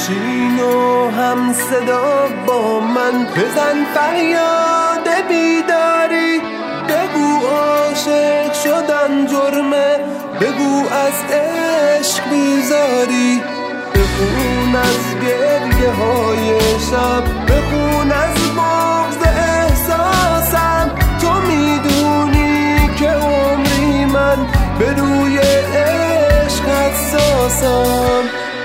بشین و هم صدا با من بزن فریاد بیداری. بگو عاشق شدن جرمه، بگو از عشق بیزاری. بخون از گریه های شب، بخون از بغض احساسم. تو میدونی که عمری من به روی عشق حساسم.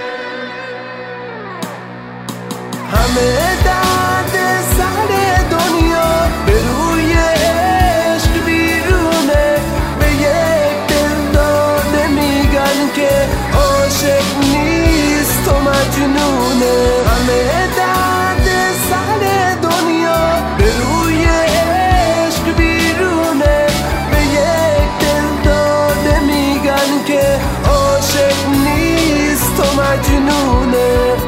همه درد سر دنیا به روی عشق بیرونه. به یک دل داده میگن که عاشق نیست تو مجنونه. همه درد سر دنیا به روی عشق بیرونه. به یک دل داده میگن که عاشق نیست تو مجنونه.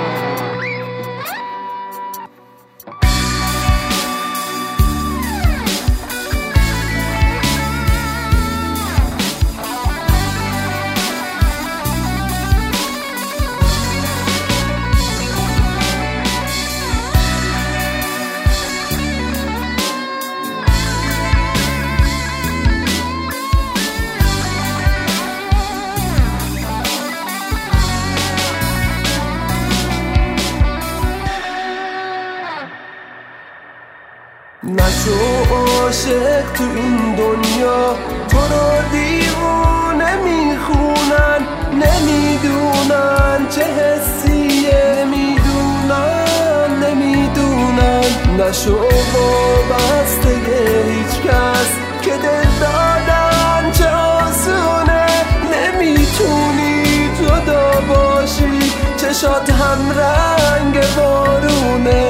نشو عاشق تو این دنیا، تو رو دیوونه میخونن. نمیدونن چه حسیه، نمیدونن. نشو وابسته هیچ کس که دل دادن چه آسونه. نمیتونی جدا باشی، چشات هم رنگ بارونه.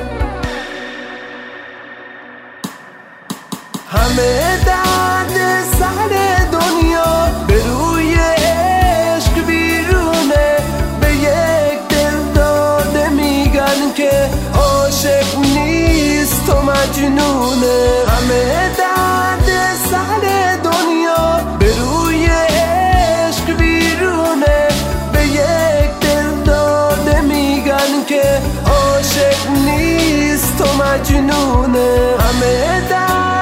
همه درد سر دنیا به روی عشق بیرونه. به یک دل داده میگن که عاشق نیست تو مجنونه. همه درد سر دنیا به روی عشق بیرونه. به یک دل داده میگن که عاشق نیست تو مجنونه. همه درد